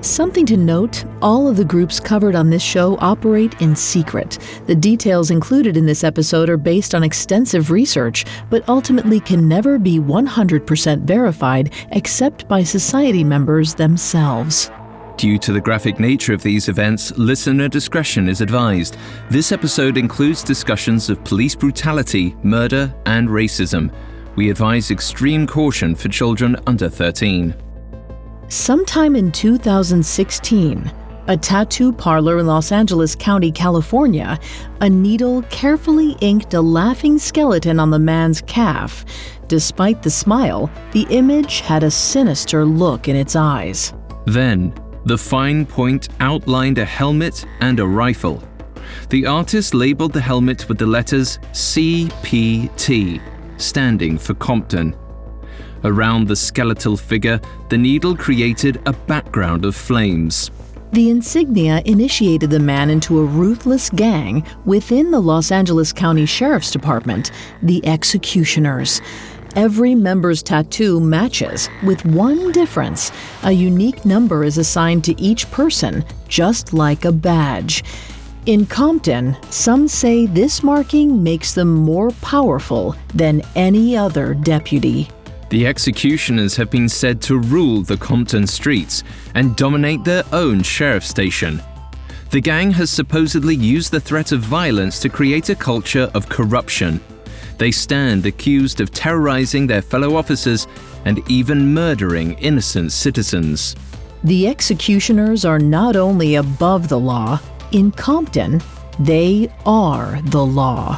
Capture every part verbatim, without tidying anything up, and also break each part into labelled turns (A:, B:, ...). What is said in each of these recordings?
A: Something to note, all of the groups covered on this show operate in secret. The details included in this episode are based on extensive research, but ultimately can never be one hundred percent verified except by society members themselves.
B: Due to the graphic nature of these events, listener discretion is advised. This episode includes discussions of police brutality, murder, and racism. We advise extreme caution for children under thirteen.
A: Sometime in two thousand sixteen, a tattoo parlor in Los Angeles County, California, a needle carefully inked a laughing skeleton on the man's calf. Despite the smile, the image had a sinister look in its eyes.
B: Then, the fine point outlined a helmet and a rifle. The artist labeled the helmet with the letters C P T, standing for Compton. Around the skeletal figure, the needle created a background of flames.
A: The insignia initiated the man into a ruthless gang within the Los Angeles County Sheriff's Department, the Executioners. Every member's tattoo matches, with one difference. A unique number is assigned to each person, just like a badge. In Compton, some say this marking makes them more powerful than any other deputy.
B: The Executioners have been said to rule the Compton streets and dominate their own sheriff's station. The gang has supposedly used the threat of violence to create a culture of corruption. They stand accused of terrorizing their fellow officers and even murdering innocent citizens.
A: The Executioners are not only above the law, in Compton, they are the law.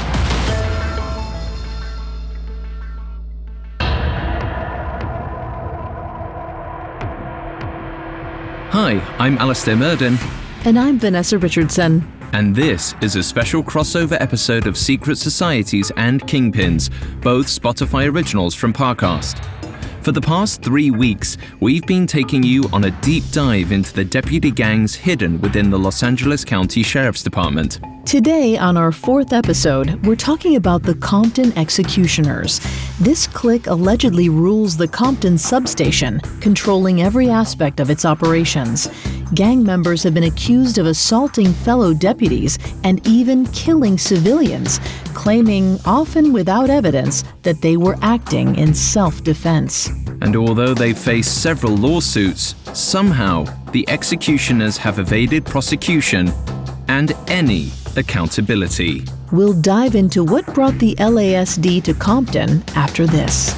B: Hi, I'm Alistair Murden.
A: And I'm Vanessa Richardson.
B: And this is a special crossover episode of Secret Societies and Kingpins, both Spotify originals from Parcast. For the past three weeks, we've been taking you on a deep dive into the deputy gangs hidden within the Los Angeles County Sheriff's Department.
A: Today, on our fourth episode, we're talking about the Compton Executioners. This clique allegedly rules the Compton substation, controlling every aspect of its operations. Gang members have been accused of assaulting fellow deputies and even killing civilians, claiming, often without evidence, that they were acting in self-defense.
B: And although they face several lawsuits, somehow the Executioners have evaded prosecution and any accountability.
A: We'll dive into what brought the L A S D to Compton after this.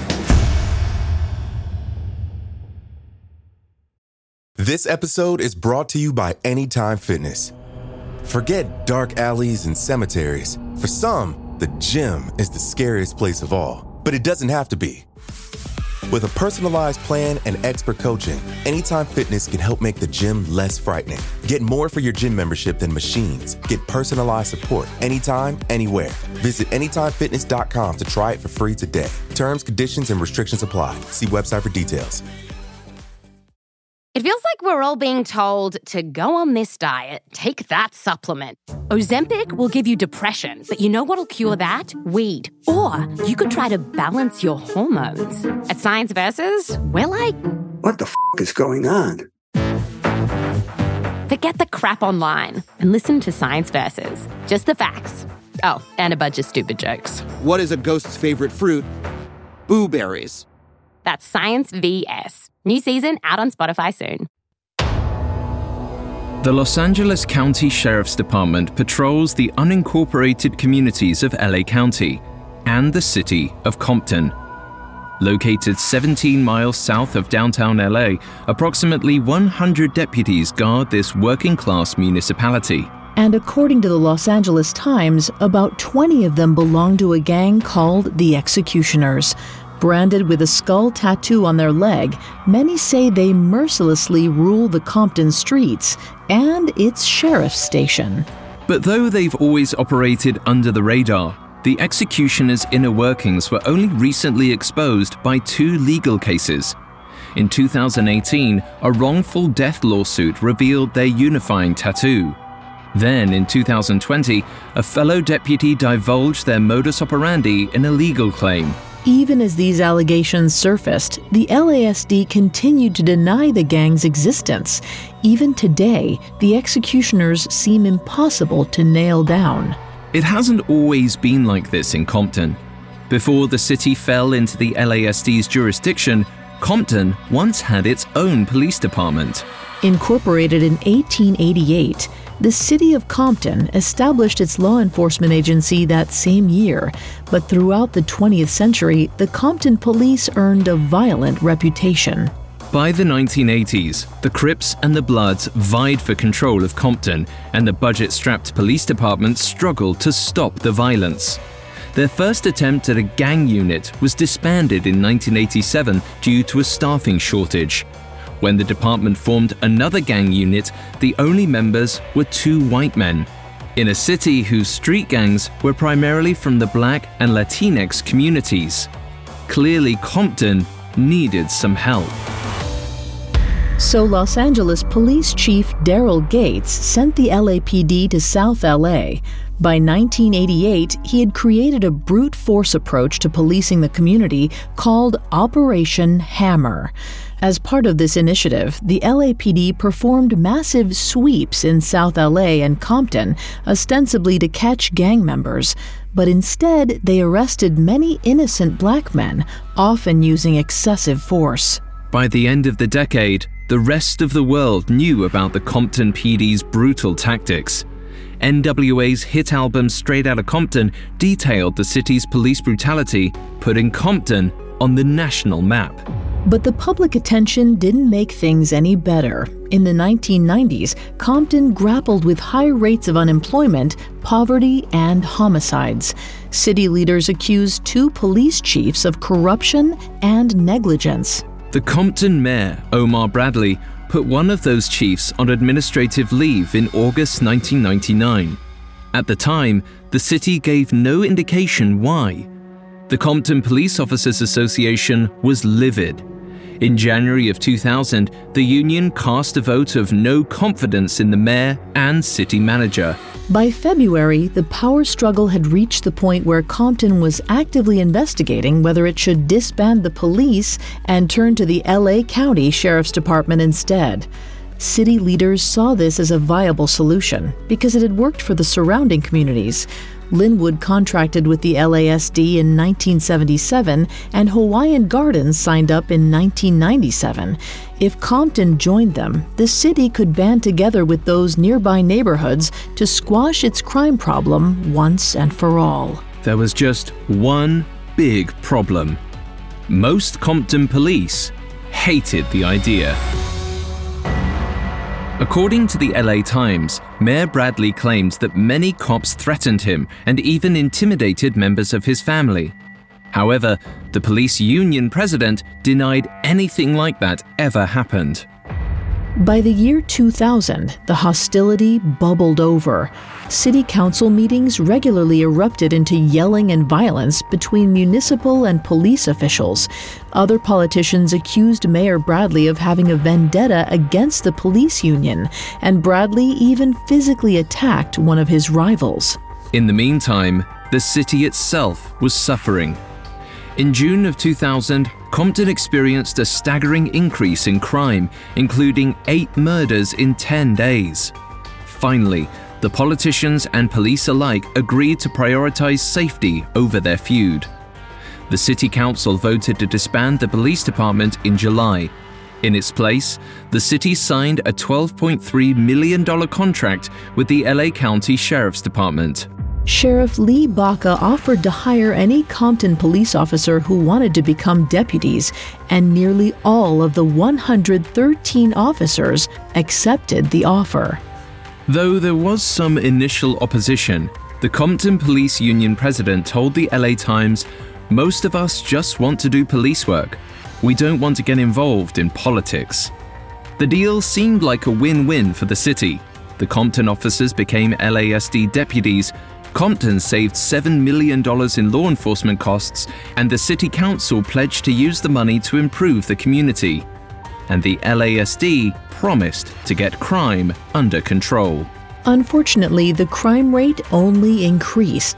C: This episode is brought to you by Anytime Fitness. Forget dark alleys and cemeteries. For some, the gym is the scariest place of all, but it doesn't have to be. With a personalized plan and expert coaching, Anytime Fitness can help make the gym less frightening. Get more for your gym membership than machines. Get personalized support anytime, anywhere. Visit anytime fitness dot com to try it for free today. Terms, conditions, and restrictions apply. See website for details.
D: It feels like we're all being told to go on this diet, take that supplement. Ozempic will give you depression, but you know what'll cure that? Weed. Or you could try to balance your hormones. At Science Versus, we're like,
E: what the f*** is going on?
D: Forget the crap online and listen to Science Versus. Just the facts. Oh, and a bunch of stupid jokes.
F: What is a ghost's favorite fruit? Blueberries.
D: That's Science V S. New season out on Spotify soon.
B: The Los Angeles County Sheriff's Department patrols the unincorporated communities of L A County and the city of Compton. Located seventeen miles south of downtown L A, approximately one hundred deputies guard this working-class municipality.
A: And according to the Los Angeles Times, about twenty of them belong to a gang called the Executioners. Branded with a skull tattoo on their leg, many say they mercilessly rule the Compton streets and its sheriff's station.
B: But though they've always operated under the radar, the Executioners' inner workings were only recently exposed by two legal cases. In two thousand eighteen, a wrongful death lawsuit revealed their unifying tattoo. Then, in two thousand twenty, a fellow deputy divulged their modus operandi in a legal claim.
A: Even as these allegations surfaced, the L A S D continued to deny the gang's existence. Even today, the executioners seem impossible to nail down.
B: It hasn't always been like this in Compton. Before the city fell into the L A S D's jurisdiction, Compton once had its own police department.
A: Incorporated in eighteen eighty-eight, the city of Compton established its law enforcement agency that same year, but throughout the twentieth century, the Compton police earned a violent reputation.
B: By the nineteen eighties, the Crips and the Bloods vied for control of Compton, and the budget-strapped police department struggled to stop the violence. Their first attempt at a gang unit was disbanded in nineteen eighty-seven due to a staffing shortage. When the department formed another gang unit, the only members were two white men, in a city whose street gangs were primarily from the Black and Latinx communities. Clearly, Compton needed some help.
A: So Los Angeles Police Chief Daryl Gates sent the L A P D to South L A. By nineteen eighty-eight, he had created a brute force approach to policing the community called Operation Hammer. As part of this initiative, the L A P D performed massive sweeps in South L A and Compton, ostensibly to catch gang members. But instead, they arrested many innocent black men, often using excessive force.
B: By the end of the decade, the rest of the world knew about the Compton P D's brutal tactics. N W A's hit album Straight Outta Compton detailed the city's police brutality, putting Compton on the national map.
A: But the public attention didn't make things any better. In the nineteen nineties, Compton grappled with high rates of unemployment, poverty, and homicides. City leaders accused two police chiefs of corruption and negligence.
B: The Compton mayor, Omar Bradley, put one of those chiefs on administrative leave in August nineteen ninety-nine. At the time, the city gave no indication why. The Compton Police Officers Association was livid. In January of two thousand, the union cast a vote of no confidence in the mayor and city manager.
A: By February, the power struggle had reached the point where Compton was actively investigating whether it should disband the police and turn to the L A County Sheriff's Department instead. City leaders saw this as a viable solution because it had worked for the surrounding communities. Linwood contracted with the L A S D in nineteen seventy-seven, and Hawaiian Gardens signed up in nineteen ninety-seven. If Compton joined them, the city could band together with those nearby neighborhoods to squash its crime problem once and for all.
B: There was just one big problem. Most Compton police hated the idea. According to the L A Times, Mayor Bradley claimed that many cops threatened him and even intimidated members of his family. However, the police union president denied anything like that ever happened.
A: By the year two thousand, the hostility bubbled over. City council meetings regularly erupted into yelling and violence between municipal and police officials. Other politicians accused Mayor Bradley of having a vendetta against the police union, and Bradley even physically attacked one of his rivals.
B: In the meantime, the city itself was suffering. In June of two thousand, Compton experienced a staggering increase in crime, including eight murders in ten days. Finally, the politicians and police alike agreed to prioritize safety over their feud. The city council voted to disband the police department in July. In its place, the city signed a twelve point three million dollars contract with the L A County Sheriff's Department.
A: Sheriff Lee Baca offered to hire any Compton police officer who wanted to become deputies, and nearly all of the one hundred thirteen officers accepted the offer.
B: Though there was some initial opposition, the Compton Police Union president told the L A Times, "Most of us just want to do police work. We don't want to get involved in politics." The deal seemed like a win-win for the city. The Compton officers became L A S D deputies. Compton saved seven million dollars in law enforcement costs, and the city council pledged to use the money to improve the community. And the L A S D promised to get crime under control.
A: Unfortunately, the crime rate only increased.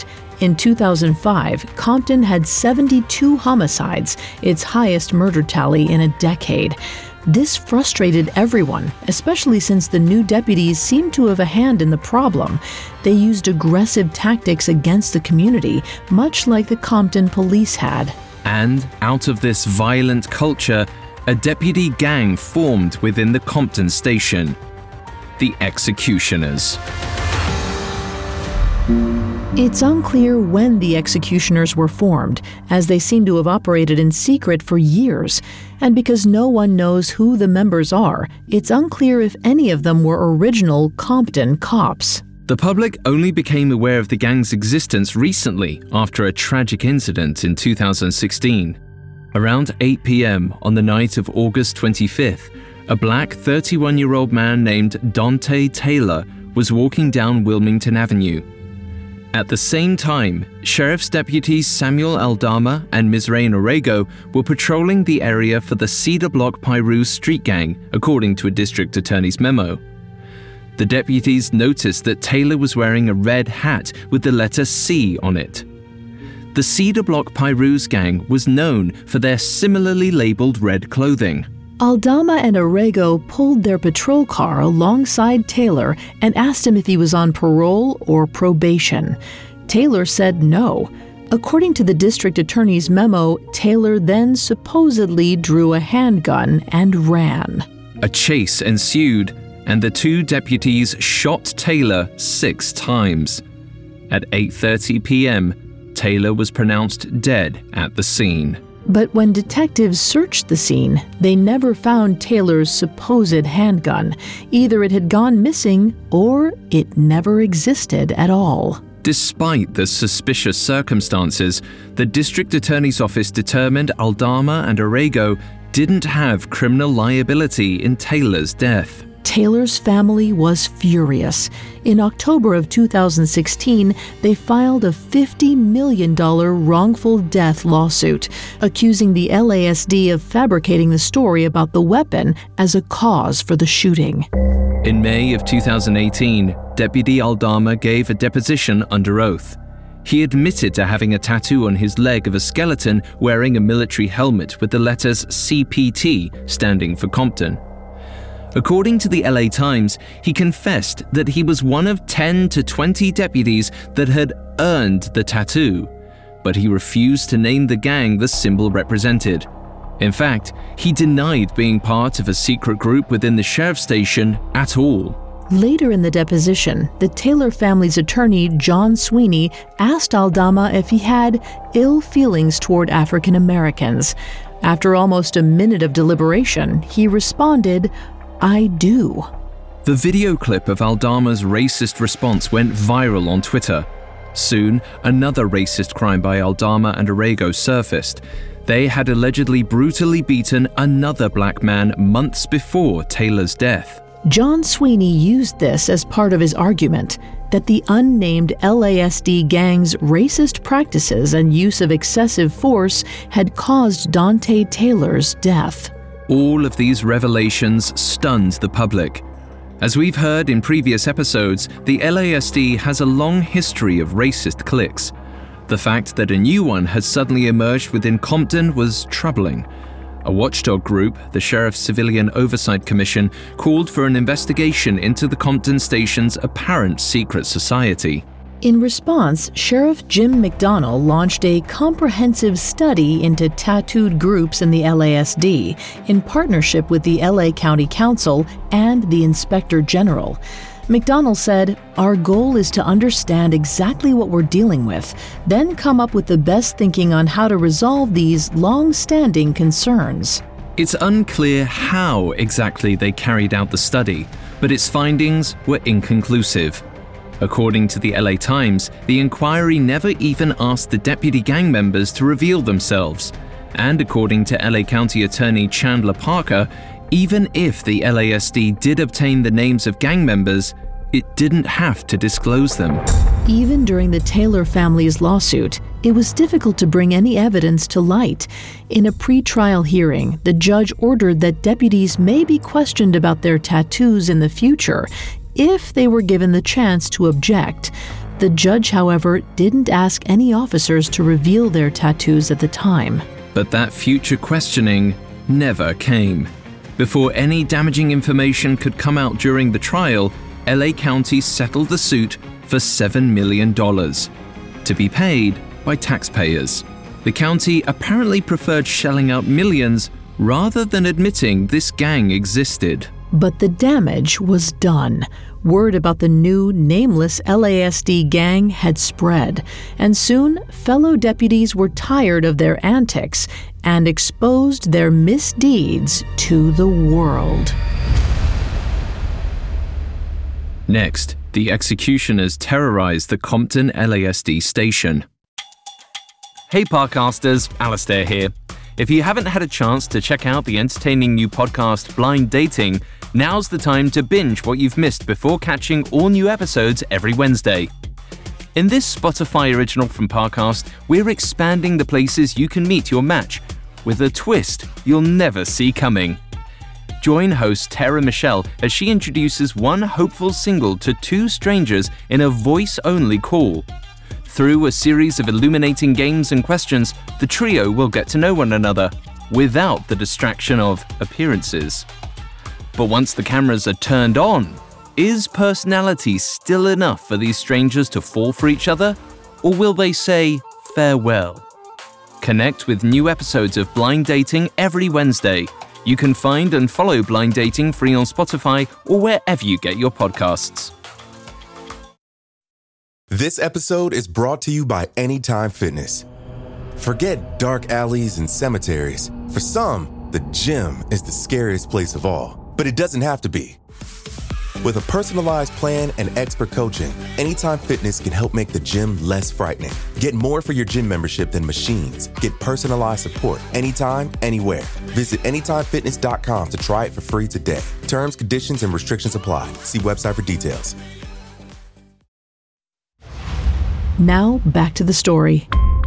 A: In two thousand five, Compton had seventy-two homicides, its highest murder tally in a decade. This frustrated everyone, especially since the new deputies seemed to have a hand in the problem. They used aggressive tactics against the community, much like the Compton police had.
B: And out of this violent culture, a deputy gang formed within the Compton station, the Executioners.
A: It's unclear when the Executioners were formed, as they seem to have operated in secret for years. And because no one knows who the members are, it's unclear if any of them were original Compton cops.
B: The public only became aware of the gang's existence recently after a tragic incident in two thousand sixteen. Around eight p.m. on the night of August twenty-fifth, a black thirty-one-year-old man named Dante Taylor was walking down Wilmington Avenue. At the same time, Sheriff's deputies Samuel Aldama and Mizrain Orrego were patrolling the area for the Cedar Block Piru street gang, according to a district attorney's memo. The deputies noticed that Taylor was wearing a red hat with the letter C on it. The Cedar Block Piru's gang was known for their similarly labeled red clothing.
A: Aldama and Orrego pulled their patrol car alongside Taylor and asked him if he was on parole or probation. Taylor said no. According to the district attorney's memo, Taylor then supposedly drew a handgun and ran.
B: A chase ensued, and the two deputies shot Taylor six times. At eight thirty p.m., Taylor was pronounced dead at the scene.
A: But when detectives searched the scene, they never found Taylor's supposed handgun. Either it had gone missing or it never existed at all.
B: Despite the suspicious circumstances, the district attorney's office determined Aldama and Orrego didn't have criminal liability in Taylor's death.
A: Taylor's family was furious. In October of two thousand sixteen, they filed a fifty million dollars wrongful death lawsuit, accusing the L A S D of fabricating the story about the weapon as a cause for the shooting.
B: In May of two thousand eighteen, Deputy Aldama gave a deposition under oath. He admitted to having a tattoo on his leg of a skeleton wearing a military helmet with the letters C P T, standing for Compton. According to the L A Times, he confessed that he was one of ten to twenty deputies that had earned the tattoo, but he refused to name the gang the symbol represented. In fact, he denied being part of a secret group within the sheriff's station at all.
A: Later in the deposition, the Taylor family's attorney, John Sweeney, asked Aldama if he had ill feelings toward African Americans. After almost a minute of deliberation, he responded, "I do."
B: The video clip of Aldama's racist response went viral on Twitter. Soon, another racist crime by Aldama and Orrego surfaced. They had allegedly brutally beaten another black man months before Taylor's death.
A: John Sweeney used this as part of his argument that the unnamed L A S D gang's racist practices and use of excessive force had caused Dante Taylor's death.
B: All of these revelations stunned the public. As we've heard in previous episodes, the L A S D has a long history of racist cliques. The fact that a new one had suddenly emerged within Compton was troubling. A watchdog group, the Sheriff's Civilian Oversight Commission, called for an investigation into the Compton station's apparent secret society.
A: In response, Sheriff Jim McDonnell launched a comprehensive study into tattooed groups in the L A S D in partnership with the L A County Council and the Inspector General. McDonnell said, "Our goal is to understand exactly what we're dealing with, then come up with the best thinking on how to resolve these long-standing concerns."
B: It's unclear how exactly they carried out the study, but its findings were inconclusive. According to the L A Times, the inquiry never even asked the deputy gang members to reveal themselves. And according to L A County Attorney Chandler Parker, even if the L A S D did obtain the names of gang members, it didn't have to disclose them.
A: Even during the Taylor family's lawsuit, it was difficult to bring any evidence to light. In a pre-trial hearing, the judge ordered that deputies may be questioned about their tattoos in the future if they were given the chance to object. The judge, however, didn't ask any officers to reveal their tattoos at the time.
B: But that future questioning never came. Before any damaging information could come out during the trial, L A County settled the suit for seven million dollars, to be paid by taxpayers. The county apparently preferred shelling out millions rather than admitting this gang existed.
A: But the damage was done. Word about the new, nameless L A S D gang had spread, and soon fellow deputies were tired of their antics and exposed their misdeeds to the world.
B: Next, the executioners terrorized the Compton L A S D station. Hey Parcasters, Alistair here. If you haven't had a chance to check out the entertaining new podcast Blind Dating, now's the time to binge what you've missed before catching all new episodes every Wednesday. In this Spotify original from Parcast, we're expanding the places you can meet your match, with a twist you'll never see coming. Join host Tara Michelle as she introduces one hopeful single to two strangers in a voice-only call. Through a series of illuminating games and questions, the trio will get to know one another, without the distraction of appearances. But once the cameras are turned on, is personality still enough for these strangers to fall for each other? Or will they say farewell? Connect with new episodes of Blind Dating every Wednesday. You can find and follow Blind Dating free on Spotify or wherever you get your podcasts.
C: This episode is brought to you by Anytime Fitness. Forget dark alleys and cemeteries. For some, the gym is the scariest place of all, but it doesn't have to be. With a personalized plan and expert coaching, Anytime Fitness can help make the gym less frightening. Get more for your gym membership than machines. Get personalized support anytime, anywhere. Visit anytime fitness dot com to try it for free today. Terms, conditions, and restrictions apply. See website for details.
A: Now, back to the story.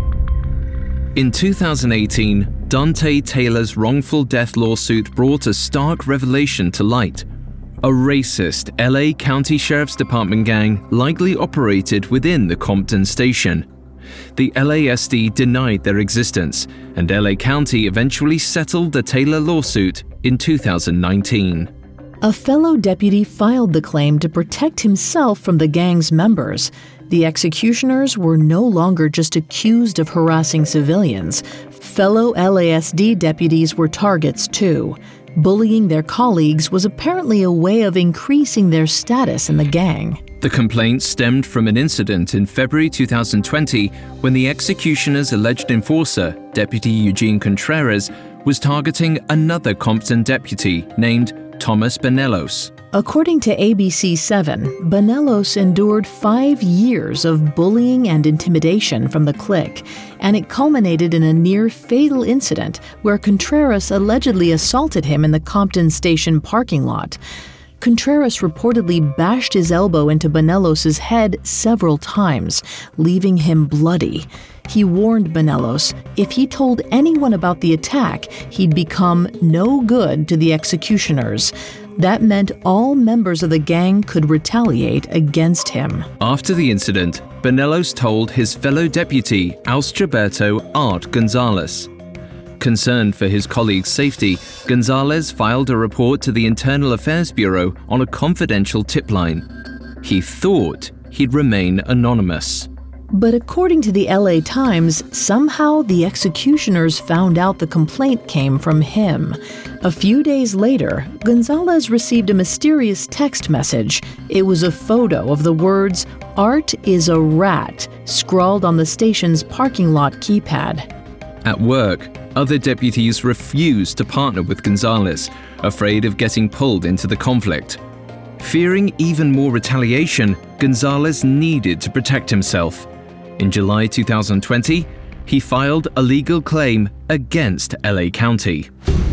B: In two thousand eighteen, Dante Taylor's wrongful death lawsuit brought a stark revelation to light. A racist L A County Sheriff's Department gang likely operated within the Compton station. The L A S D denied their existence, and L A County eventually settled the Taylor lawsuit in two thousand nineteen.
A: A fellow deputy filed the claim to protect himself from the gang's members. The executioners were no longer just accused of harassing civilians. Fellow L A S D deputies were targets too. Bullying their colleagues was apparently a way of increasing their status in the gang.
B: The complaint stemmed from an incident in February two thousand twenty when the executioner's alleged enforcer, Deputy Eugene Contreras, was targeting another Compton deputy named Thomas Bonellos.
A: According to A B C seven, Bonellos endured five years of bullying and intimidation from the clique, and it culminated in a near-fatal incident where Contreras allegedly assaulted him in the Compton station parking lot. Contreras reportedly bashed his elbow into Bonellos' head several times, leaving him bloody. He warned Bonellos if he told anyone about the attack, he'd become no good to the executioners. That meant all members of the gang could retaliate against him.
B: After the incident, Bonellos told his fellow deputy, Ausgilberto Art Gonzalez. Concerned for his colleagues' safety, Gonzalez filed a report to the Internal Affairs Bureau on a confidential tip line. He thought he'd remain anonymous.
A: But according to the L A Times, somehow the executioners found out the complaint came from him. A few days later, Gonzalez received a mysterious text message. It was a photo of the words, "Art is a rat," scrawled on the station's parking lot keypad.
B: At work, other deputies refused to partner with Gonzalez, afraid of getting pulled into the conflict. Fearing even more retaliation, Gonzalez needed to protect himself. In July two thousand twenty, he filed a legal claim against L A County.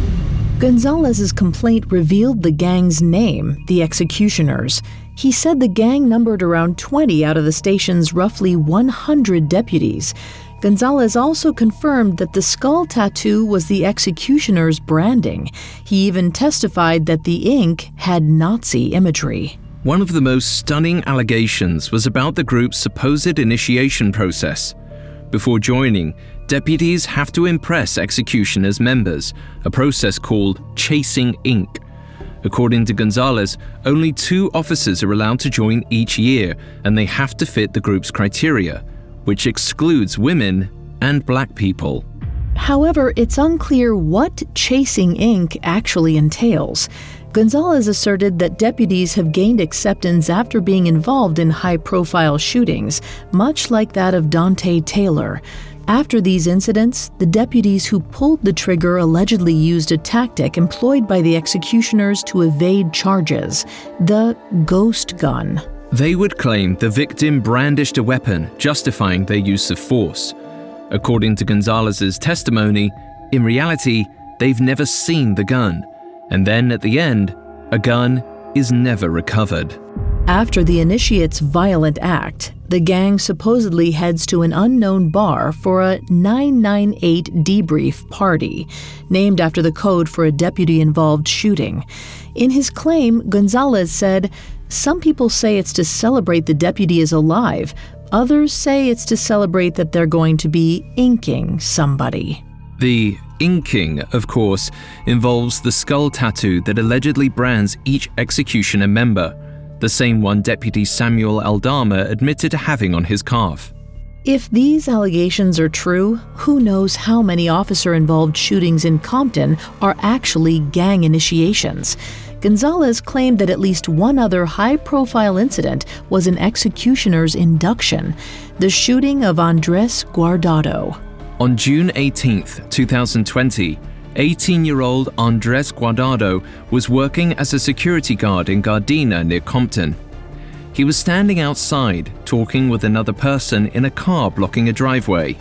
A: Gonzalez's complaint revealed the gang's name, the Executioners. He said the gang numbered around twenty out of the station's roughly one hundred deputies. Gonzalez also confirmed that the skull tattoo was the Executioners' branding. He even testified that the ink had Nazi imagery.
B: One of the most stunning allegations was about the group's supposed initiation process. Before joining, deputies have to impress executioners' members, a process called chasing ink. According to Gonzalez, only two officers are allowed to join each year, and they have to fit the group's criteria, which excludes women and black people.
A: However, it's unclear what chasing ink actually entails. Gonzalez asserted that deputies have gained acceptance after being involved in high-profile shootings, much like that of Dante Taylor. After these incidents, the deputies who pulled the trigger allegedly used a tactic employed by the executioners to evade charges, the ghost gun.
B: They would claim the victim brandished a weapon, justifying their use of force. According to Gonzalez's testimony, in reality, they've never seen the gun. And then at the end, a gun is never recovered.
A: After the initiate's violent act, the gang supposedly heads to an unknown bar for a nine nine eight debrief party, named after the code for a deputy-involved shooting. In his claim, Gonzalez said, "Some people say it's to celebrate the deputy is alive. Others say it's to celebrate that they're going to be inking somebody."
B: The inking, of course, involves the skull tattoo that allegedly brands each executioner member, the same one Deputy Samuel Aldama admitted to having on his calf.
A: If these allegations are true, who knows how many officer-involved shootings in Compton are actually gang initiations? Gonzalez claimed that at least one other high-profile incident was an executioner's induction, the shooting of Andres Guardado.
B: On June eighteenth, two thousand twenty, eighteen-year-old Andres Guardado was working as a security guard in Gardena near Compton. He was standing outside talking with another person in a car blocking a driveway.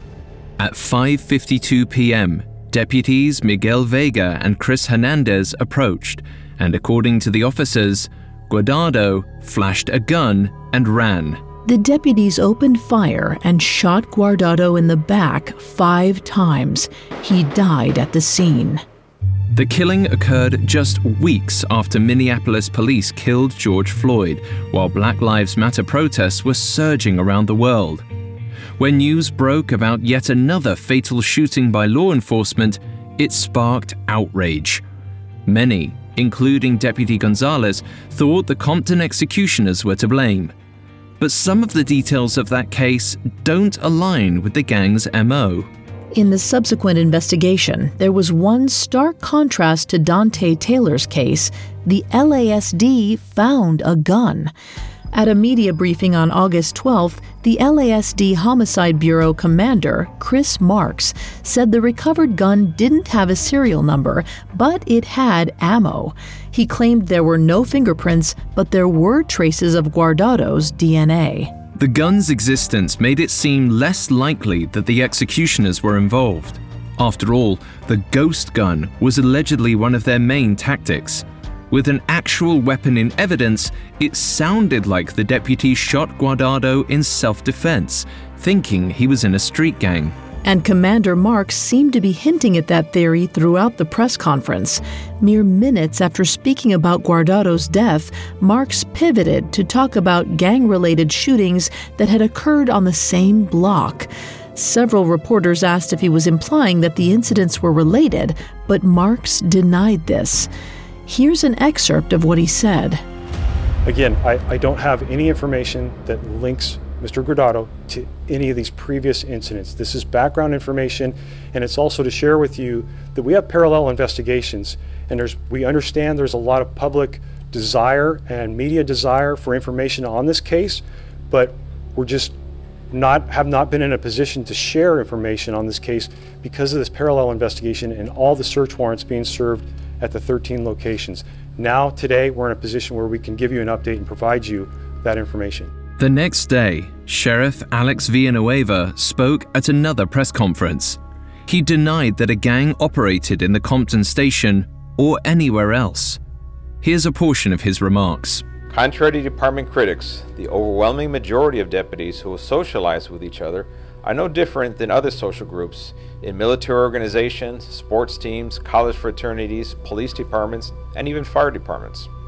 B: At five fifty-two p.m., deputies Miguel Vega and Chris Hernandez approached, and according to the officers, Guardado flashed a gun and ran.
A: The deputies opened fire and shot Guardado in the back five times. He died at the scene.
B: The killing occurred just weeks after Minneapolis police killed George Floyd, while Black Lives Matter protests were surging around the world. When news broke about yet another fatal shooting by law enforcement, it sparked outrage. Many, including Deputy Gonzalez, thought the Compton executioners were to blame. But some of the details of that case don't align with the gang's M O.
A: In the subsequent investigation, there was one stark contrast to Dante Taylor's case. The L A S D found a gun. At a media briefing on August twelfth, the L A S D Homicide Bureau commander, Chris Marks, said the recovered gun didn't have a serial number, but it had ammo. He claimed there were no fingerprints, but there were traces of Guardado's D N A.
B: The gun's existence made it seem less likely that the executioners were involved. After all, the ghost gun was allegedly one of their main tactics. With an actual weapon in evidence, it sounded like the deputy shot Guardado in self-defense, thinking he was in a street gang.
A: And Commander Marks seemed to be hinting at that theory throughout the press conference. Mere minutes after speaking about Guardado's death, Marks pivoted to talk about gang-related shootings that had occurred on the same block. Several reporters asked if he was implying that the incidents were related, but Marks denied this. Here's an excerpt of what he said.
G: Again, I, I don't have any information that links Mister Guardado to any of these previous incidents. This is background information, and it's also to share with you that we have parallel investigations, and there's we understand there's a lot of public desire and media desire for information on this case, but we're just not have not been in a position to share information on this case because of this parallel investigation and all the search warrants being served at the thirteen locations. Now, today, we're in a position where we can give you an update and provide you that information.
B: The next day, Sheriff Alex Villanueva spoke at another press conference. He denied that a gang operated in the Compton station or anywhere else. Here's a portion of his remarks.
H: Contrary to department critics, the overwhelming majority of deputies who socialize with each other are no different than other social groups in military organizations, sports teams, college fraternities, police departments, and even fire departments.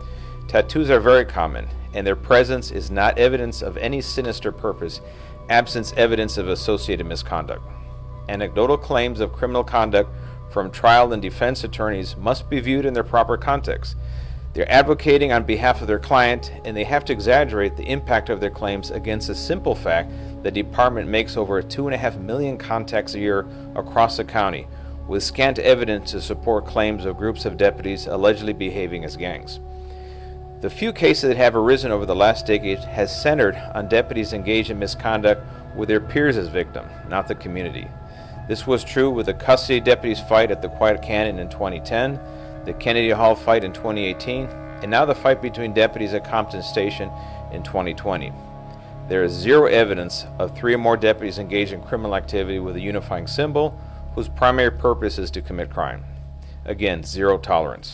H: Tattoos are very common, and their presence is not evidence of any sinister purpose, absent evidence of associated misconduct. Anecdotal claims of criminal conduct from trial and defense attorneys must be viewed in their proper context. They're advocating on behalf of their client, and they have to exaggerate the impact of their claims against the simple fact the department makes over two and a half million contacts a year across the county, with scant evidence to support claims of groups of deputies allegedly behaving as gangs. The few cases that have arisen over the last decade has centered on deputies engaged in misconduct with their peers as victims, not the community. This was true with the custody deputies fight at the Quiet Canyon in twenty ten, the Kennedy Hall fight in twenty eighteen, and now the fight between deputies at Compton Station in twenty twenty. There is zero evidence of three or more deputies engaged in criminal activity with a unifying symbol whose primary purpose is to commit crime. Again, zero tolerance.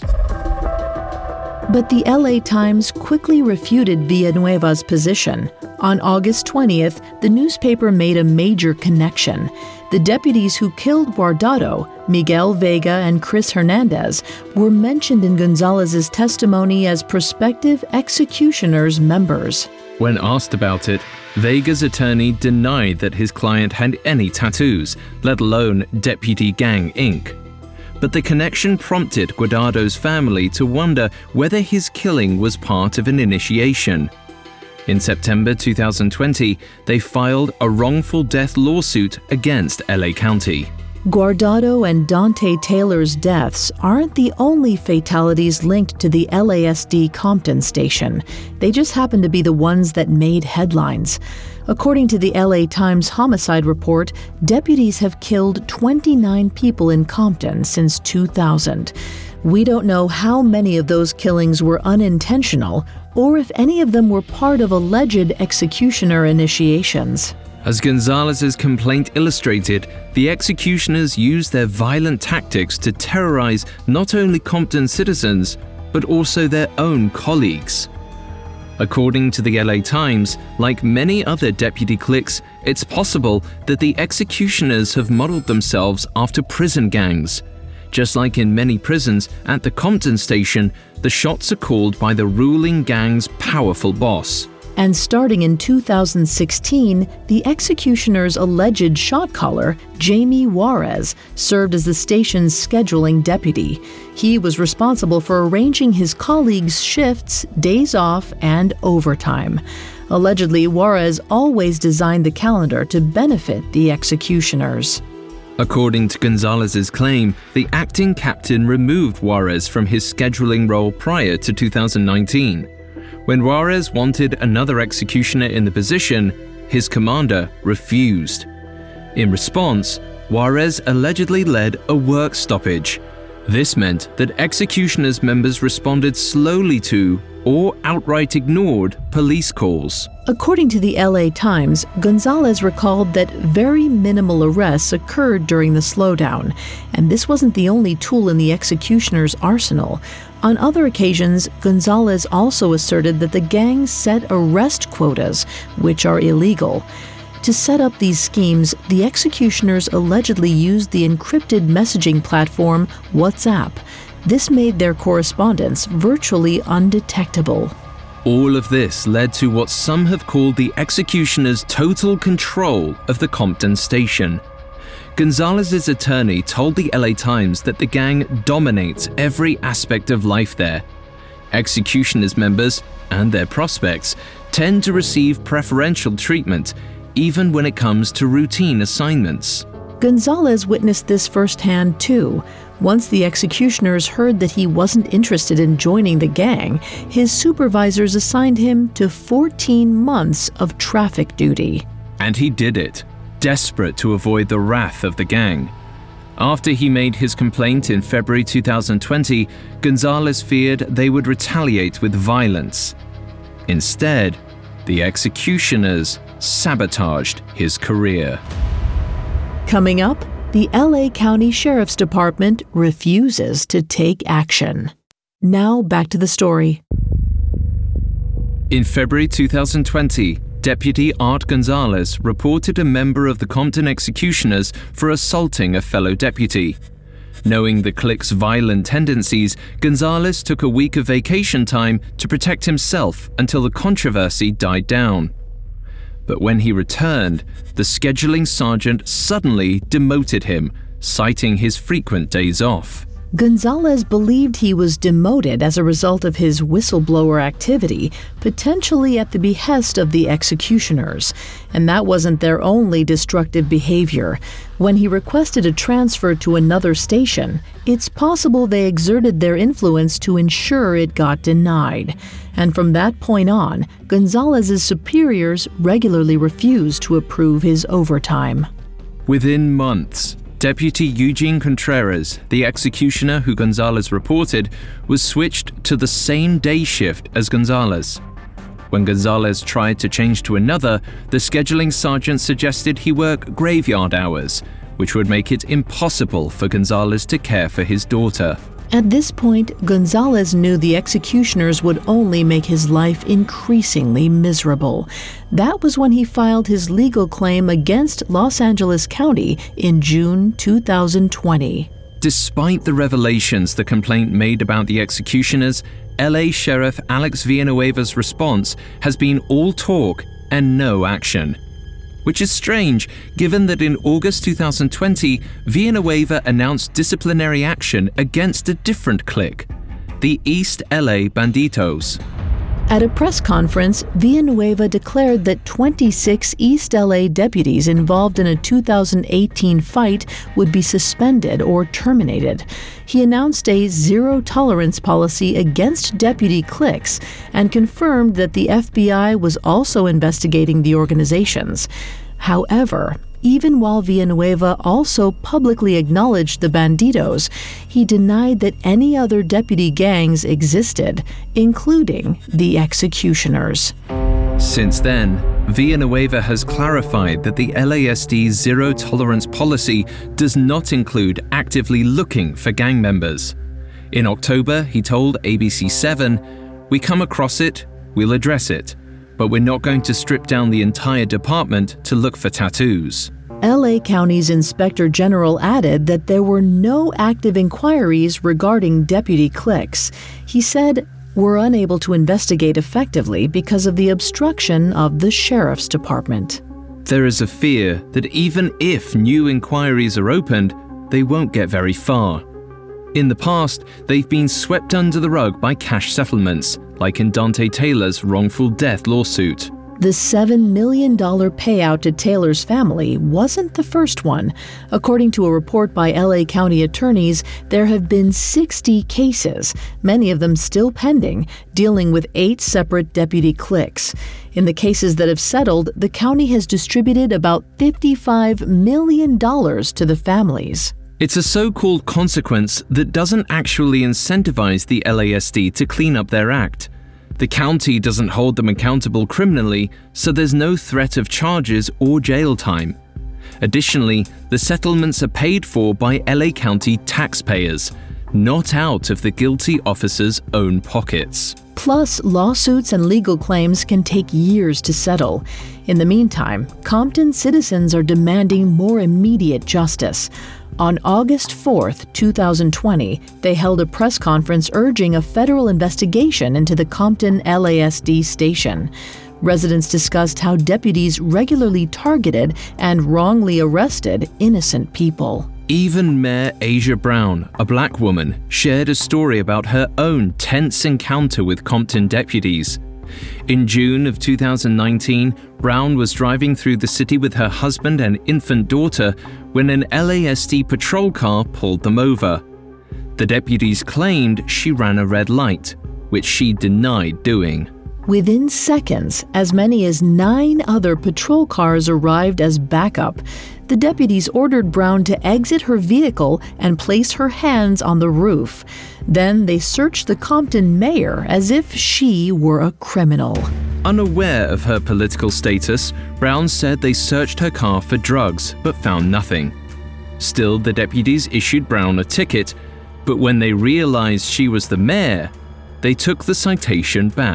A: But the L A Times quickly refuted Villanueva's position. On August twentieth, the newspaper made a major connection. The deputies who killed Guardado, Miguel Vega and Chris Hernandez, were mentioned in Gonzalez's testimony as prospective executioners members.
B: When asked about it, Vega's attorney denied that his client had any tattoos, let alone Deputy Gang Incorporated. But the connection prompted Guardado's family to wonder whether his killing was part of an initiation. In September two thousand twenty, they filed a wrongful death lawsuit against L A County.
A: Guardado and Dante Taylor's deaths aren't the only fatalities linked to the L A S D Compton station. They just happen to be the ones that made headlines. According to the L A Times homicide report, deputies have killed twenty-nine people in Compton since two thousand. We don't know how many of those killings were unintentional or if any of them were part of alleged executioner initiations.
B: As Gonzalez's complaint illustrated, the executioners used their violent tactics to terrorize not only Compton citizens, but also their own colleagues. According to the L A Times, like many other deputy cliques, it's possible that the executioners have modeled themselves after prison gangs. Just like in many prisons, at the Compton station, the shots are called by the ruling gang's powerful boss.
A: And starting in two thousand sixteen, the executioner's alleged shot caller, Jamie Juarez, served as the station's scheduling deputy. He was responsible for arranging his colleagues' shifts, days off, and overtime. Allegedly, Juarez always designed the calendar to benefit the executioners.
B: According to Gonzalez's claim, the acting captain removed Juarez from his scheduling role prior to two thousand nineteen. When Juarez wanted another executioner in the position, his commander refused. In response, Juarez allegedly led a work stoppage. This meant that executioners members responded slowly to or outright ignored police calls.
A: According to the L A Times, Gonzalez recalled that very minimal arrests occurred during the slowdown, and this wasn't the only tool in the executioner's arsenal. On other occasions, Gonzalez also asserted that the gang set arrest quotas, which are illegal. To set up these schemes, the executioners allegedly used the encrypted messaging platform WhatsApp. This made their correspondence virtually undetectable.
B: All of this led to what some have called the executioner's total control of the Compton station. Gonzalez's attorney told the L A Times that the gang dominates every aspect of life there. Executioners members and their prospects tend to receive preferential treatment, even when it comes to routine assignments.
A: Gonzalez witnessed this firsthand too. Once the executioners heard that he wasn't interested in joining the gang, his supervisors assigned him to fourteen months of traffic duty.
B: And he did it, desperate to avoid the wrath of the gang. After he made his complaint in February two thousand twenty, Gonzalez feared they would retaliate with violence. Instead, the executioners sabotaged his career.
A: Coming up, the L A County Sheriff's Department refuses to take action. Now back to the story.
B: In February two thousand twenty, Deputy Art Gonzalez reported a member of the Compton executioners for assaulting a fellow deputy. Knowing the clique's violent tendencies, Gonzalez took a week of vacation time to protect himself until the controversy died down. But when he returned, the scheduling sergeant suddenly demoted him, citing his frequent days off.
A: Gonzalez believed he was demoted as a result of his whistleblower activity, potentially at the behest of the executioners. And that wasn't their only destructive behavior. When he requested a transfer to another station, it's possible they exerted their influence to ensure it got denied. And from that point on, Gonzalez's superiors regularly refused to approve his overtime.
B: Within months, Deputy Eugene Contreras, the executioner who Gonzalez reported, was switched to the same day shift as Gonzalez. When Gonzalez tried to change to another, the scheduling sergeant suggested he work graveyard hours, which would make it impossible for Gonzalez to care for his daughter.
A: At this point, Gonzalez knew the executioners would only make his life increasingly miserable. That was when he filed his legal claim against Los Angeles County in June two thousand twenty.
B: Despite the revelations the complaint made about the executioners, L A Sheriff Alex Villanueva's response has been all talk and no action. Which is strange, given that in August two thousand twenty, Villanueva announced disciplinary action against a different clique, the East L A Banditos.
A: At a press conference, Villanueva declared that twenty-six East L A deputies involved in a two thousand eighteen fight would be suspended or terminated. He announced a zero-tolerance policy against deputy cliques and confirmed that the F B I was also investigating the organizations. However, even while Villanueva also publicly acknowledged the Banditos, he denied that any other deputy gangs existed, including the executioners.
B: Since then, Villanueva has clarified that the L A S D's zero-tolerance policy does not include actively looking for gang members. In October, he told A B C seven, "We come across it, we'll address it, but we're not going to strip down the entire department to look for tattoos."
A: L A County's Inspector General added that there were no active inquiries regarding deputy cliques. He said, "We're unable to investigate effectively because of the obstruction of the Sheriff's Department."
B: There is a fear that even if new inquiries are opened, they won't get very far. In the past, they've been swept under the rug by cash settlements, like in Dante Taylor's wrongful death lawsuit.
A: The seven million dollars payout to Taylor's family wasn't the first one. According to a report by L A County attorneys, there have been sixty cases, many of them still pending, dealing with eight separate deputy cliques. In the cases that have settled, the county has distributed about fifty-five million dollars to the families.
B: It's a so-called consequence that doesn't actually incentivize the L A S D to clean up their act. The county doesn't hold them accountable criminally, so there's no threat of charges or jail time. Additionally, the settlements are paid for by L A County taxpayers, not out of the guilty officer's own pockets.
A: Plus, lawsuits and legal claims can take years to settle. In the meantime, Compton citizens are demanding more immediate justice. On August fourth, two thousand twenty, they held a press conference urging a federal investigation into the Compton L A S D station. Residents discussed how deputies regularly targeted and wrongly arrested innocent people.
B: Even Mayor Asia Brown, a black woman, shared a story about her own tense encounter with Compton deputies. In June of two thousand nineteen, Brown was driving through the city with her husband and infant daughter when an L A S D patrol car pulled them over. The deputies claimed she ran a red light, which she denied doing.
A: Within seconds, as many as nine other patrol cars arrived as backup. The deputies ordered Brown to exit her vehicle and place her hands on the roof. Then they searched the Compton mayor as if she were a criminal.
B: Unaware of her political status, Brown said they searched her car for drugs but found nothing. Still, the deputies issued Brown a ticket, but when they realized she was the mayor, they took the citation back,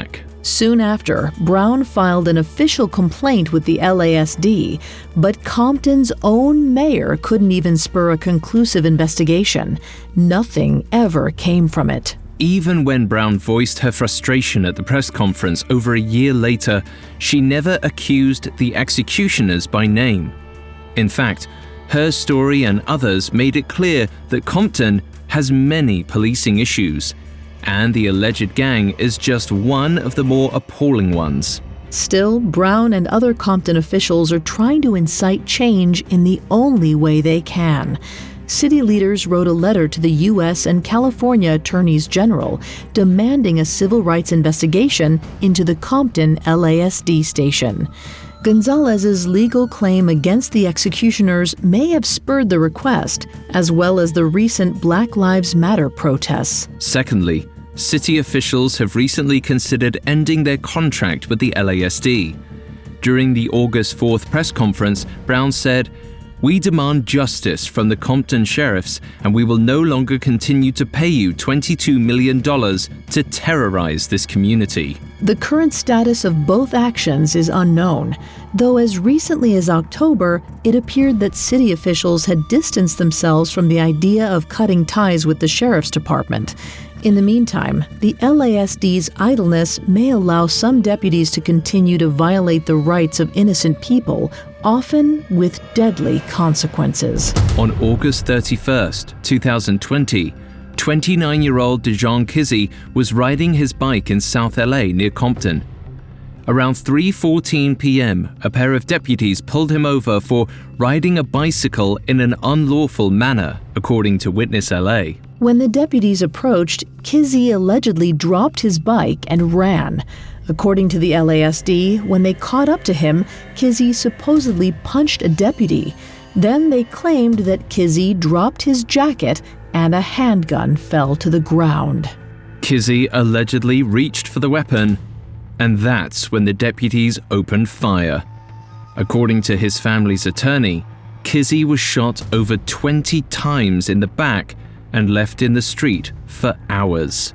A: Soon after, Brown filed an official complaint with the L A S D, but Compton's own mayor couldn't even spur a conclusive investigation. Nothing ever came from it.
B: Even when Brown voiced her frustration at the press conference over a year later, she never accused the executioners by name. In fact, her story and others made it clear that Compton has many policing issues, and the alleged gang is just one of the more appalling ones.
A: Still, Brown and other Compton officials are trying to incite change in the only way they can. City leaders wrote a letter to the U S and California attorneys general demanding a civil rights investigation into the Compton L A S D station. Gonzalez's legal claim against the executioners may have spurred the request, as well as the recent Black Lives Matter protests.
B: Secondly, city officials have recently considered ending their contract with the L A S D. During the August fourth press conference, Brown said, "We demand justice from the Compton sheriffs, and we will no longer continue to pay you twenty-two million dollars to terrorize this community."
A: The current status of both actions is unknown, though as recently as October, it appeared that city officials had distanced themselves from the idea of cutting ties with the sheriff's department. In the meantime, the L A S D's idleness may allow some deputies to continue to violate the rights of innocent people, often with deadly consequences.
B: On August thirty-first, two thousand twenty, twenty-nine-year-old Dijon Kizzee was riding his bike in South L A near Compton. Around three fourteen p.m., a pair of deputies pulled him over for riding a bicycle in an unlawful manner, according to Witness L A.
A: When the deputies approached, Kizzee allegedly dropped his bike and ran. According to the L A S D, when they caught up to him, Kizzee supposedly punched a deputy. Then they claimed that Kizzee dropped his jacket and a handgun fell to the ground.
B: Kizzee allegedly reached for the weapon, and that's when the deputies opened fire. According to his family's attorney, Kizzee was shot over twenty times in the back and left in the street for hours.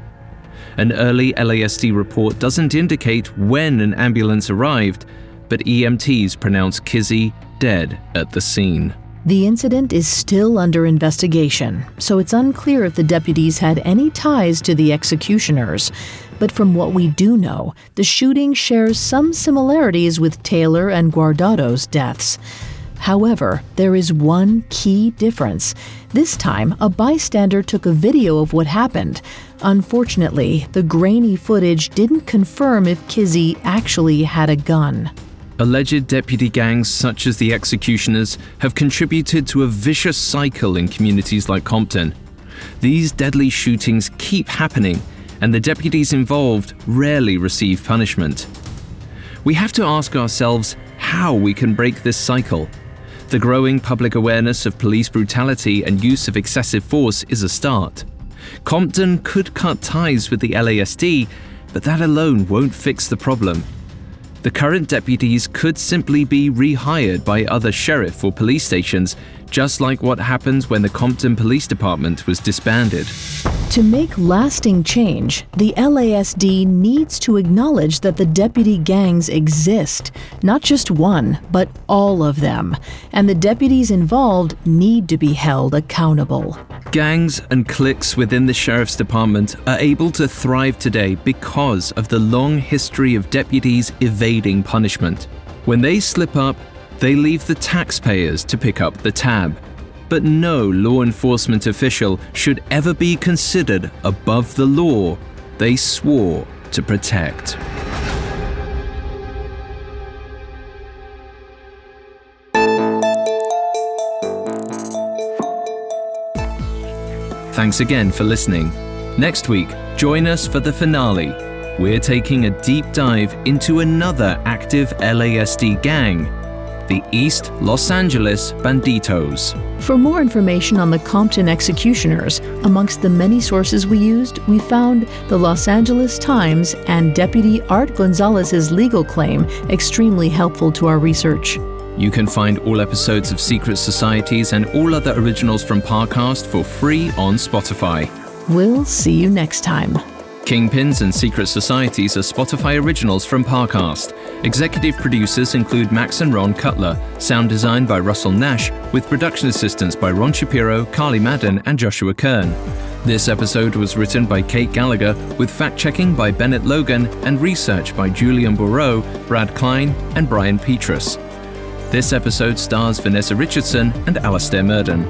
B: An early L A S D report doesn't indicate when an ambulance arrived, but E M Ts pronounced Kizzee dead at the scene.
A: The incident is still under investigation, so it's unclear if the deputies had any ties to the executioners. But from what we do know, the shooting shares some similarities with Taylor and Guardado's deaths. However, there is one key difference. This time, a bystander took a video of what happened. Unfortunately, the grainy footage didn't confirm if Kizzee actually had a gun.
B: Alleged deputy gangs such as the executioners have contributed to a vicious cycle in communities like Compton. These deadly shootings keep happening, and the deputies involved rarely receive punishment. We have to ask ourselves how we can break this cycle. The growing public awareness of police brutality and use of excessive force is a start. Compton could cut ties with the L A S D, but that alone won't fix the problem. The current deputies could simply be rehired by other sheriff or police stations, just like what happened when the Compton Police Department was disbanded.
A: To make lasting change, the L A S D needs to acknowledge that the deputy gangs exist, not just one, but all of them, and the deputies involved need to be held accountable.
B: Gangs and cliques within the sheriff's department are able to thrive today because of the long history of deputies evading punishment. When they slip up, they leave the taxpayers to pick up the tab. But no law enforcement official should ever be considered above the law they swore to protect. Thanks again for listening. Next week, join us for the finale. We're taking a deep dive into another active L A S D gang, the East Los Angeles Banditos.
A: For more information on the Compton executioners, amongst the many sources we used, we found the Los Angeles Times and Deputy Art Gonzalez's legal claim extremely helpful to our research.
B: You can find all episodes of Secret Societies and all other originals from Parcast for free on Spotify.
A: We'll see you next time.
B: Kingpins and Secret Societies are Spotify originals from Parcast. Executive producers include Max and Ron Cutler, sound design by Russell Nash, with production assistance by Ron Shapiro, Carly Madden, and Joshua Kern. This episode was written by Kate Gallagher, with fact-checking by Bennett Logan and research by Julian Bourreau, Brad Klein, and Brian Petrus. This episode stars Vanessa Richardson and Alastair Murden.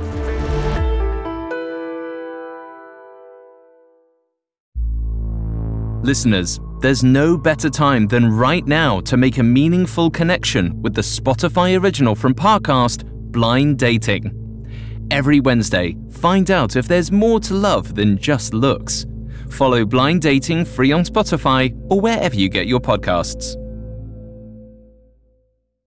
B: Listeners, there's no better time than right now to make a meaningful connection with the Spotify original from Parcast, Blind Dating. Every Wednesday, find out if there's more to love than just looks. Follow Blind Dating free on Spotify or wherever you get your podcasts.